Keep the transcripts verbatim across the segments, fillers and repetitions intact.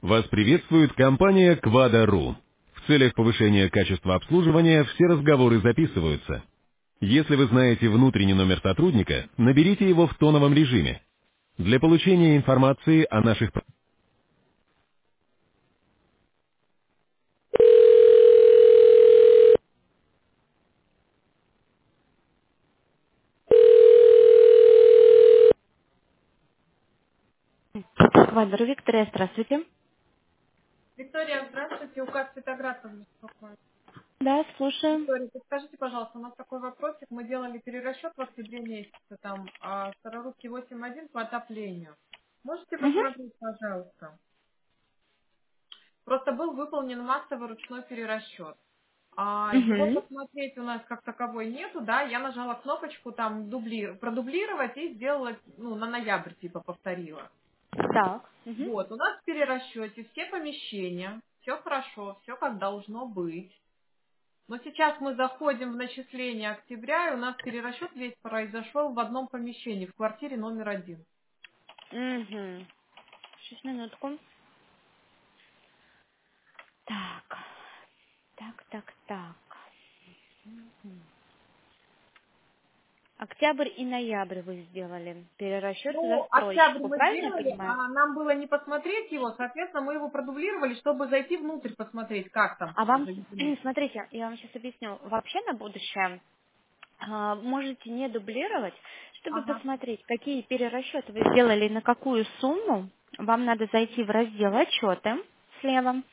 Вас приветствует компания Quada.ru. В целях повышения качества обслуживания все разговоры записываются. Если вы знаете внутренний номер сотрудника, наберите его в тоновом режиме. Для получения информации о наших... про- Квадру Виктория, здравствуйте. Виктория, здравствуйте. Указ Цветоградов беспокоит. Да, слушаю. Виктория, подскажите, пожалуйста, у нас такой вопросик. Мы делали перерасчет в октябре месяце, там, а, Старорусский восемь один по отоплению. Можете Угу. посмотреть, пожалуйста? Просто был выполнен массовый ручной перерасчет. А его Угу. посмотреть у нас как таковой нету, да, я нажала кнопочку там дубли... продублировать и сделала, ну, на ноябрь типа повторила. Так. Угу. Вот, у нас в перерасчете все помещения, все хорошо, все как должно быть. Но сейчас мы заходим в начисление октября, и у нас перерасчет весь произошел в одном помещении, в квартире номер один. Угу. Сейчас, минутку. Так. Так, так, так. Октябрь и ноябрь вы сделали перерасчет за Ну, октябрь строчку, мы правильно я сделали, понимаю? а нам было не посмотреть его, соответственно, мы его продублировали, чтобы зайти внутрь посмотреть, как там А всё вам, заведено. смотрите, я вам сейчас объясню. Вообще на будущее а, можете не дублировать, чтобы Ага, посмотреть, какие перерасчеты вы сделали, на какую сумму. Вам надо зайти в раздел «Отчеты» слева.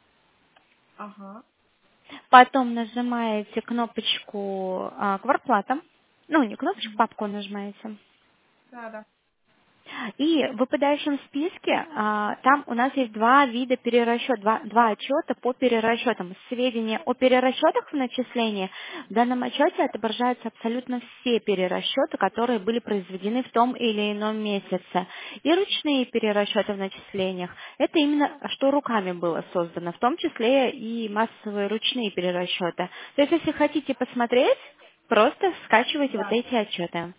ага, Потом нажимаете кнопочку а, «Квартплата». Ну, не кнопочку, папку нажимаете. да, да. И в выпадающем списке а, там у нас есть два вида перерасчета, два, два отчета по перерасчетам. Сведения о перерасчетах в начислении. В данном отчете отображаются абсолютно все перерасчеты, которые были произведены в том или ином месяце. И ручные перерасчеты в начислениях. Это именно что руками было создано, в том числе и массовые ручные перерасчеты. То есть, если хотите посмотреть, просто скачивайте вот Да. эти отчеты.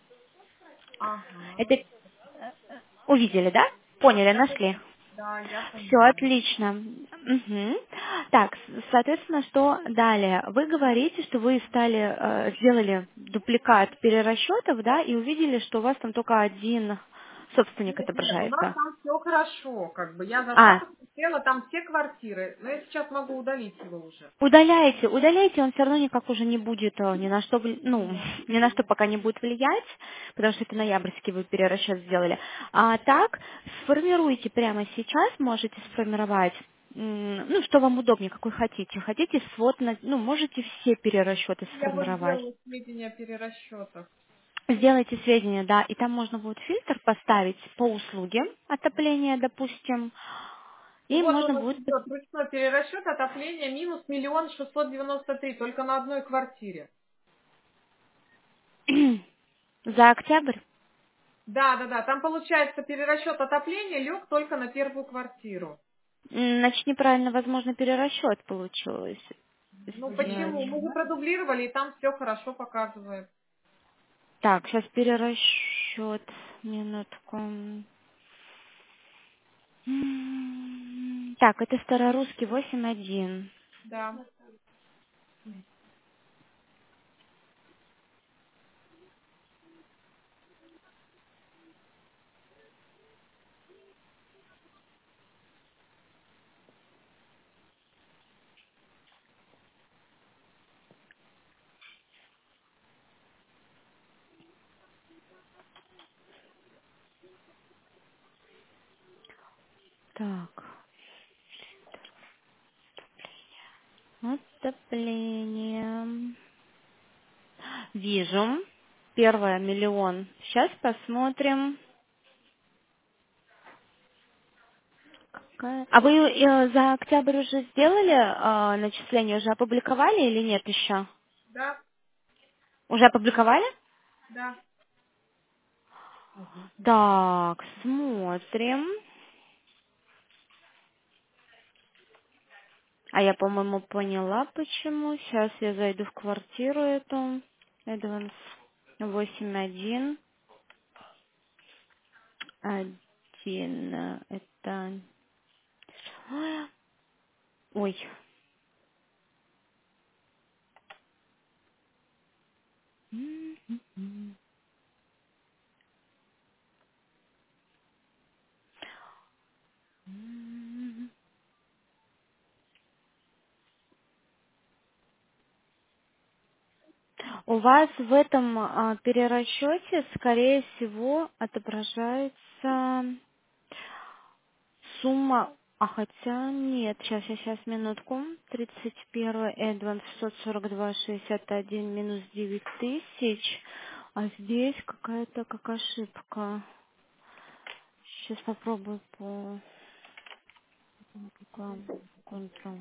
Ага. Это э, увидели, да? Поняли, Я нашли. поняла. Да, я Все поняла. отлично. Мгм. Так, с- соответственно, что далее? Вы говорите, что вы стали, э, сделали дубликат перерасчетов, да, и увидели, что у вас там только один собственник Нет, нет, у нас отображается. там все хорошо, как бы. Я зашла, А, посмотрела, там все квартиры, но я сейчас могу удалить его уже. удаляйте, удаляйте, он все равно никак уже не будет э, ни на что, вли- ну, Да. ни на что пока не будет влиять, потому что это ноябрьский вы перерасчет сделали. А так, сформируйте прямо сейчас, можете сформировать, м, ну, что вам удобнее, какой хотите. Хотите свод, на- ну, можете все перерасчеты Я вот сформировать. сделала сведения о перерасчетах. Сделайте сведения, да, и там можно будет фильтр поставить по услуге отопления, допустим, Ну и вот можно он будет идет. Ручной перерасчет отопления минус миллион шестьсот девяносто три только на одной квартире. за октябрь. Да, да, да. Там получается перерасчет отопления лег только на первую квартиру. М, Значит, неправильно, возможно, перерасчет получилось Ну сделать. почему? Мы же продублировали, и там все хорошо показывает. Так, сейчас перерасчет. Минутку. М, Так, это старорусский восемь один. Да. Так, отопление. Вижу. Первое, миллион. Сейчас посмотрим. Какая- А вы э, за октябрь уже сделали э, начисление, уже опубликовали или нет еще? Да, Уже опубликовали? да. Так, смотрим. А я, по-моему, поняла, почему. Сейчас я зайду в квартиру эту. Эдванс восемь один. Один. Это... Ой. У вас в этом а, перерасчете, скорее всего, отображается сумма, а хотя нет, сейчас, сейчас, сейчас, минутку. тридцать первое Эдванс шестьсот сорок два шестьдесят один минус девять тысяч, а здесь какая-то как ошибка. Сейчас попробую по по контролю.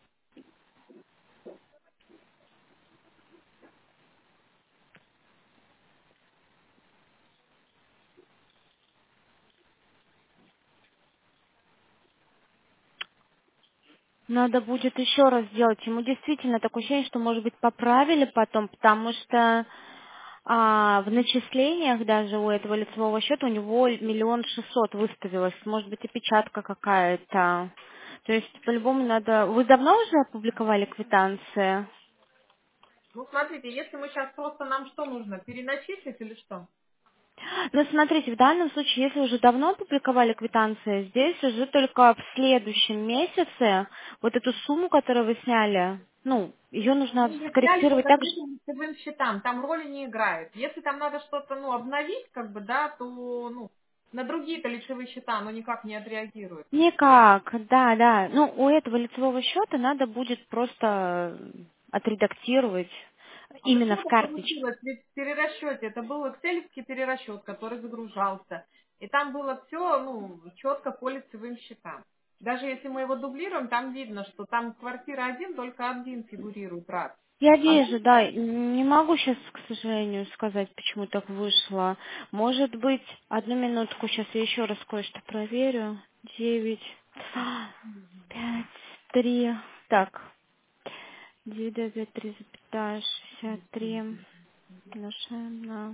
Надо будет еще раз сделать. Ему действительно такое ощущение, что, может быть, поправили потом, потому что а, в начислениях даже у этого лицевого счета у него миллион шестьсот выставилось. Может быть, опечатка какая-то. То есть, по-любому надо... Вы давно уже опубликовали квитанции? Ну, смотрите, если мы сейчас просто нам что нужно, переначислить или что? Ну, смотрите, в данном случае, если уже давно опубликовали квитанции, здесь уже только в следующем месяце вот эту сумму, которую вы сняли, ну, ее нужно Мы ее сняли по скорректировать так же. закрытым лицевым счетам, там роли не играет. Если там надо что-то, ну, обновить, как бы, да, то, ну, на другие-то лицевые счета оно никак не отреагирует. Никак, да, да. Ну, у этого лицевого счета надо будет просто отредактировать А именно в почему так карточке. получилось? Ведь в перерасчете это был экселевский перерасчет, который загружался. И там было все, ну, четко по лицевым счетам. Даже если мы его дублируем, там видно, что там квартира один, только один фигурирует раз. Я А вижу, да, не могу сейчас, к сожалению, сказать, почему так вышло. Может быть, одну минутку, сейчас я еще раз кое-что проверю. Девять, пять, три, так, девять, пять, три, запятая, шестьдесят три, умножаем на...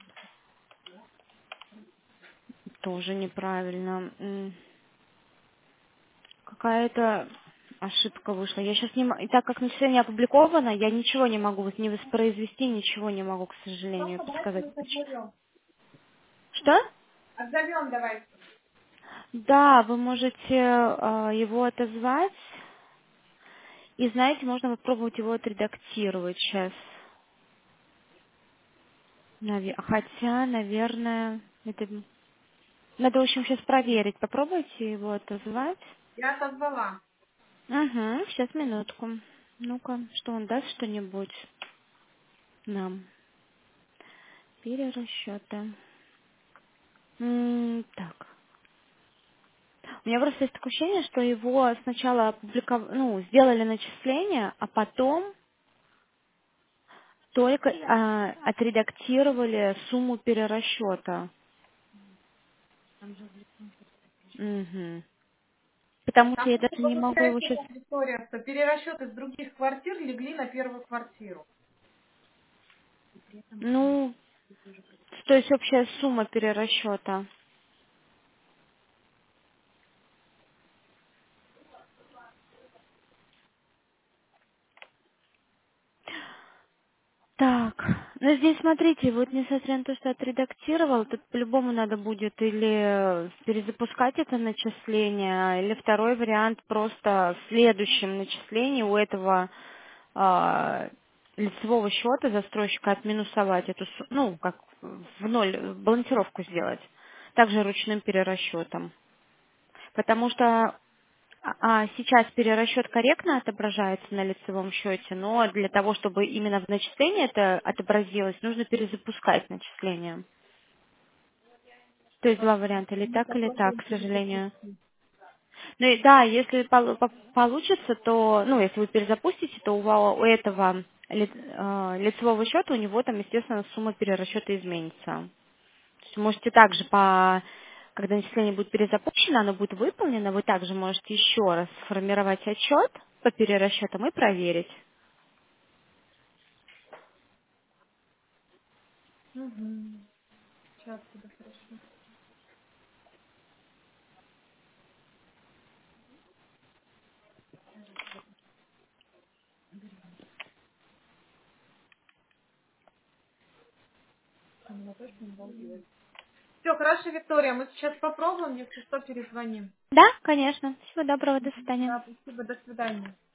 Тоже неправильно. М. Какая-то ошибка вышла. Я сейчас не мо- и так как начисление опубликовано, я ничего не могу вот не воспроизвести, ничего не могу, к сожалению, просто давайте подсказать. мы почему. отзовем. Что? Отзовем давайте. Да, вы можете э, его отозвать. И знаете, можно попробовать его отредактировать сейчас. Наве- Хотя, наверное, это... Надо, в общем, сейчас проверить. Попробуйте его отозвать. Я отозвала. Угу, сейчас, минутку. Ну-ка, что он даст что-нибудь нам? Перерасчеты. М, Так. У меня просто есть такое ощущение, что его сначала опубликов... ну, сделали начисление, а потом только а, отредактировали сумму перерасчета. Мгм. Потому что Там я просто даже не могу его получается сейчас... как история, что перерасчеты с других квартир легли на первую квартиру. Ну, то есть общая сумма перерасчета. Так, ну здесь смотрите, вот несмотря на то, что отредактировал, тут по-любому надо будет или перезапускать это начисление, или второй вариант просто в следующем начислении у этого а, лицевого счета застройщика отминусовать эту, су- ну, как в ноль, балансировку сделать, также ручным перерасчетом. Потому что а, сейчас перерасчет корректно отображается на лицевом счете, но для того, чтобы именно в начислении это отобразилось, нужно перезапускать начисление. То есть два варианта, или Мы так, или так, попробуем к сожалению. перезапустить. Ну и да, если пол- по- получится, то, ну, если вы перезапустите, то у, ва- у этого ли- э, лицевого счета у него там, естественно, сумма перерасчета изменится. То есть можете также по когда начисление будет перезапущено, оно будет выполнено, вы также можете еще раз сформировать отчет по перерасчетам и проверить. Угу. Сейчас тебе хорошо. Все, хорошо, Виктория, мы сейчас попробуем, если что, перезвоним. Да, конечно. Всего доброго, до свидания. Да, спасибо, до свидания.